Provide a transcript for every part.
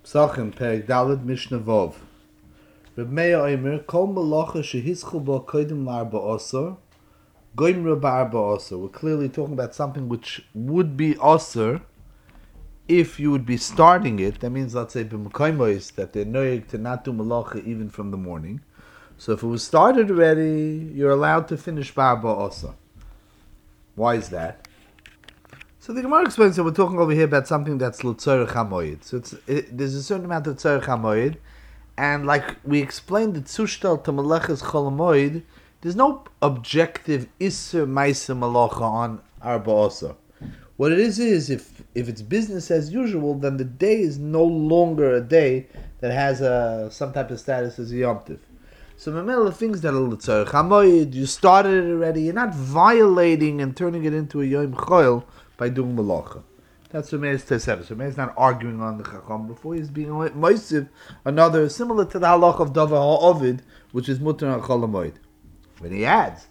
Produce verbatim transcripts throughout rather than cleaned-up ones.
Psachim, Perek Daled, Mishnah Vov. Reb Meir Omer, Kol Malacha Shehischu Bo Kodim L'Arba Osor, Goimra B'Arba Osor. We're clearly talking about something which would be Osor if you would be starting it. That means, let's say, B'Mekoimois, that they're noyeg to not do Malacha even from the morning. So if it was started already, you're allowed to finish B'Arba Osor. Why is that? So the Gemara explains that we're talking over here about something that's l'tzorech hamoyed. So it's, it, there's a certain amount of tzorech hamoyed, and like we explained, the tzushtel to meleches chol hamoyed, there's no objective isser ma'aser malacha on arba osor. What it is is if if it's business as usual, then the day is no longer a day that has a some type of status as a yom tiv. So the things that are l'tzorech hamoyed, you started it already. You're not violating and turning it into a yom choil by doing malacha. That's what Meir's Tesef. So Meir's not arguing on the Chacham before he's being moisiv, another similar to the halach of Davar HaOvid, which is mutter on Chol HaMoed. When he adds,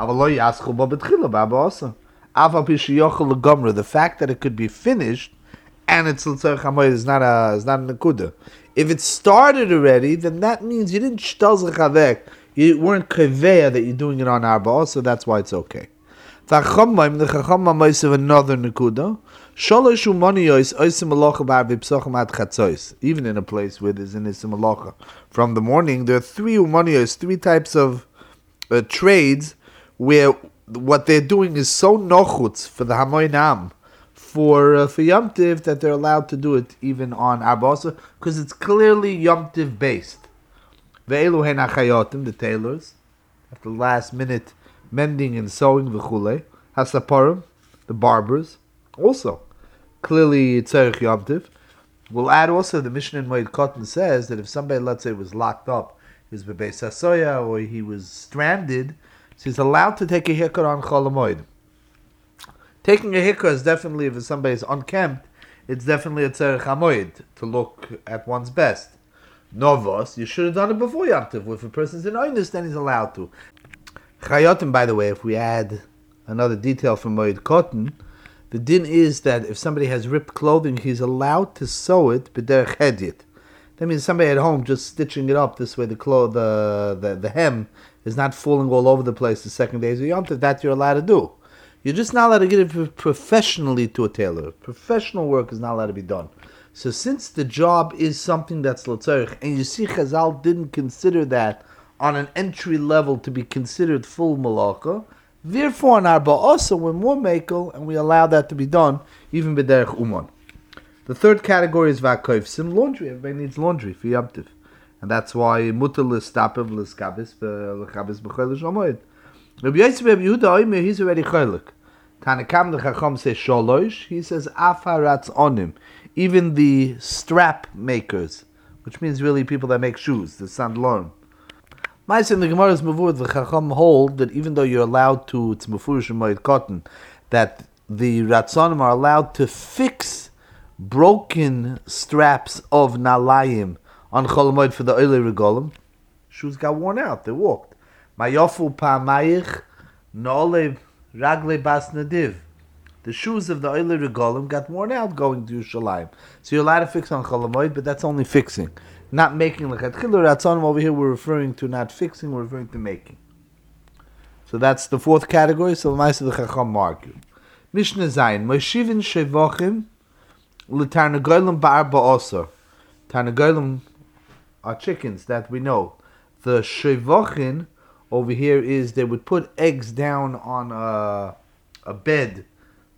the fact that it could be finished and it's l'tzorech hamoed is not a is not a nekuda. If it started already, then that means you didn't shtal zechavek. You weren't kaveya that you're doing it on arba, so that's why it's okay. The Chacham, the Chacham of another nekuda. Shalosh umaniyos oisim malacha ba'arbi psachim ad chatzos. Even in a place where there's an isim malacha from the morning, there are three umaniyos, three types of uh, trades where what they're doing is so nochutz for the hamoinam, for uh, for Yom Tiv, that they're allowed to do it even on Arbasa, because it's clearly Yom Tiv based. Ve'elu hen achayotim, the tailors, at the last minute, mending and sewing, v'chulei. Hasaparim, the barbers, also clearly tzarich Yom Tiv. We'll add also the Mishnah in Moed Katan says that if somebody, let's say, was locked up, he was bebeis hasoya, or he was stranded, so he's allowed to take a haircut on Chol HaMoed. Taking a haircut is definitely, if somebody is unkempt, it's definitely a tzarich hamoed to look at one's best. Novos, you should have done it before Yom Tiv. If a person's in oinus, then he's allowed to. Chayotim, by the way, if we add another detail from Moed Katan, the din is that if somebody has ripped clothing, he's allowed to sew it b'derech hedyet. That means somebody at home just stitching it up this way, the clo- the, the the hem is not falling all over the place the second days of Yom Tov. That you're allowed to do. You're just not allowed to give it professionally to a tailor. Professional work is not allowed to be done. So since the job is something that's l'tzorich, and you see Chazal didn't consider that on an entry level to be considered full malacha, therefore in Arba also we're more mekel, and we allow that to be done even b'derech uman. The third category is v'akoivsim, laundry. Everybody needs laundry for Yom Tiv. And that's why mutter l'stapev l'skabis l'chabis b'choilish l'moed. Rabbi Yosef Rabbi Yehuda Omer, he's already choilik. Tanakam the Chacham says sholosh, he says afaratz onim. Even the strap makers, which means really people that make shoes, the sandlon. Ma'aseh in the Gemara's Mavur, the Chacham hold that even though you're allowed to, it's mefurish in Moed Katan, that the Ratzonim are allowed to fix broken straps of nalayim on Chol HaMoed for the Oilei Regolim. Shoes got worn out, they walked. Mayofu pa'amayich no'olei raglei bas nadiv. The shoes of the Oilei Regolim got worn out going to Yerushalayim. So you're allowed to fix on Chol HaMoed, but that's only fixing. Not making. Like Atchilu Ratzonim over here, we're referring to not fixing, we're referring to making. So that's the fourth category, so the Ma'aseh the Chacham argue. Mishnah Zayin, Moshivin Shevochim L'Tarnagolim Ba'arba Osor. Tarnagolim are chickens that we know. The Shevochin over here is they would put eggs down on a, a bed.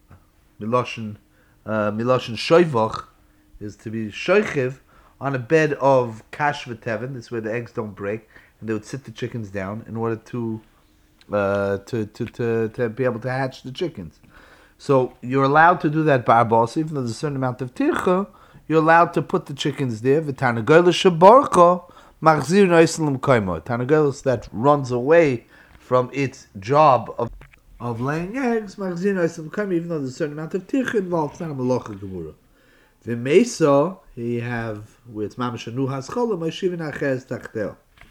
Miloshin uh, Miloshin Shoivoch is to be shoichiv on a bed of kash v'tevin. This is where the eggs don't break, and they would sit the chickens down in order to uh, to, to to to be able to hatch the chickens. So you're allowed to do that by arbos, even though there's a certain amount of tircha. You're allowed to put the chickens there. V'tarnagola shaborko machzir noislim koimo. Tarnagola that runs away from its job of of laying eggs, machzir noislim koimo, even though there's a certain amount of tircha involved. It's not a malacha gemura. V'meisa, he have where it's mamash anu haschola moshivin aches tachtel.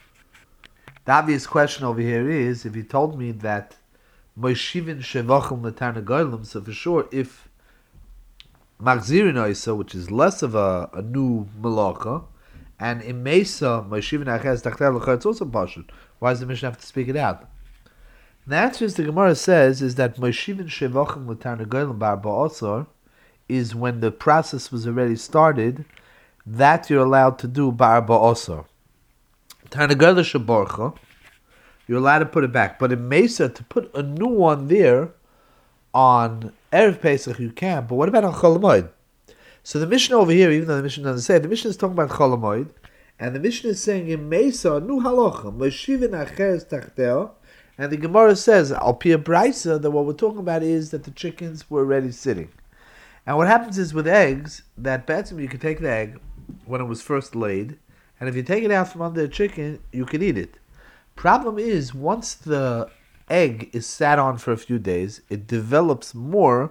The obvious question over here is, if he told me that moshivin shevachim l'tarnagolim, so for sure, if Machzirin Isa, which is less of a, a new malacha, and in Mesa, Moishivin Aches Tachtel L'chor, it's also pashut. Why does the Mishnah have to speak it out? And the answer is the Gemara says is that Moishivin Shevachim L'Tarnagoyim Bar Ba'asar is when the process was already started, that you're allowed to do Bar Ba'asar. Tarnagoyim Shaborcha, you're allowed to put it back. But in Mesa, to put a new one there on Erev Pesach, you can. But what about on Chol Hamoed? So the Mishnah over here, even though the Mishnah doesn't say it, the Mishnah is talking about Chol Hamoed, and the Mishnah is saying in Mesa, nu halacha, Moshivin Aches Tachteo, and the Gemara says, Al Pia Braisa, that what we're talking about is that the chickens were already sitting. And what happens is with eggs, that betzim, you can take the egg when it was first laid, and if you take it out from under the chicken, you can eat it. Problem is, once the egg is sat on for a few days, it develops more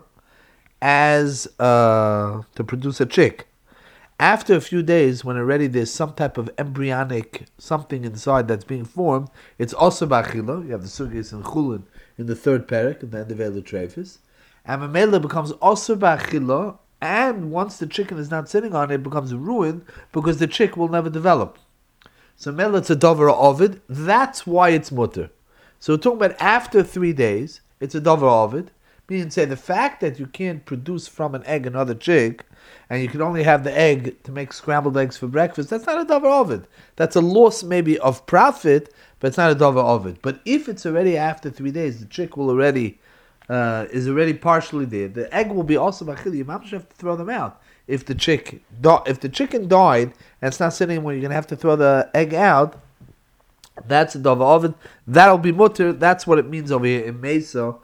as uh, to produce a chick. After a few days, when already there's some type of embryonic something inside that's being formed, it's also b'achila. You have the sugis and chulin in the third parak, in the end of Eilu Treifis. And mamela becomes also b'achila, and once the chicken is not sitting on it, it becomes ruined because the chick will never develop. So mamela it's a dover ovid. That's why it's mutter. So we're talking about after three days, it's a dover ovid. Meaning, say the fact that you can't produce from an egg another chick, and you can only have the egg to make scrambled eggs for breakfast, that's not a davar ovid. That's a loss maybe of profit, but it's not a davar ovid. But if it's already after three days, the chick will already uh, is already partially there. The egg will be also b'achili. You might have to throw them out. If the chick, if the chicken died and it's not sitting anymore, you're gonna have to throw the egg out. That's a davar ovid. That'll be mutter. That's what it means over here in Mesa.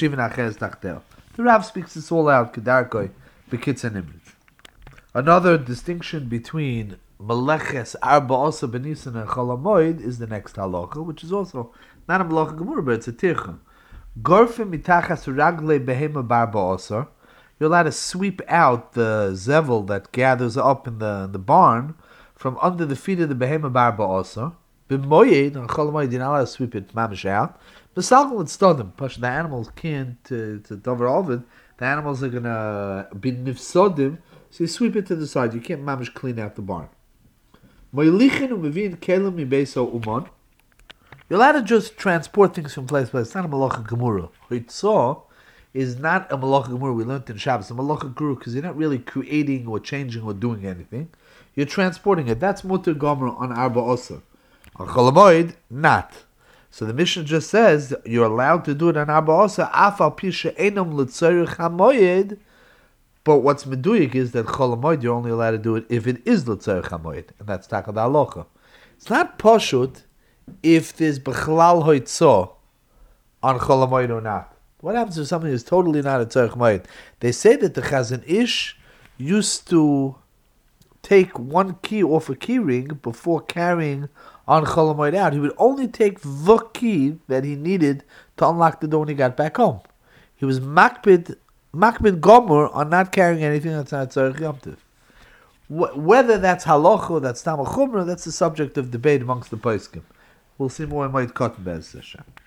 The Rav speaks this all out, Kedarkoi, Bekitz and Imrit. Another distinction between Meleches Arba Osa Benisan and Chol Hamoed is the next halacha, which is also not a Malacha Gemura, but it's a Tircha. Gorfim mitachas ragle behema barba osar. You're allowed to sweep out the zevel that gathers up in the in the barn from under the feet of the behema barba osar. B'moyed on Chol Hamoed, you're not allowed to sweep it mamish out. B'salgal it's them. The animals can't to to dover ovid. The animals are gonna be nifsodim, so you sweep it to the side. You can't mamish clean out the barn. Moylichin umevin kelim mibeso umon. You're allowed to just transport things from place to place. It's not a malacha gemura. Hitzah is not a malacha gemura. We learned in Shabbos. A malacha guru because you're not really creating or changing or doing anything. You're transporting it. That's muter gomer on arba osa. On Chol Hamoed, not. So the Mishnah just says that you're allowed to do it on arba osa. Afal pisha enam l'tzorich hamoyed. But what's meduyik is that Chol Hamoed you're only allowed to do it if it is l'tzorich hamoyed, and that's takad halacha. It's not pashut if there's Bechlal Hoitzah on Chol Hamoed or not. What happens if something is totally not a Tzorech Hamoed? They say that the Chazon Ish used to take one key off a key ring before carrying on Chol Hamoed out. He would only take the key that he needed to unlock the door when he got back home. He was makbid, makbid gomer on not carrying anything that's not Tzorech Yom Tov. Whether that's halacha or that's tamar chumrah, that's the subject of debate amongst the poskim. We'll see more in Moed Katan Be'ez Hashem.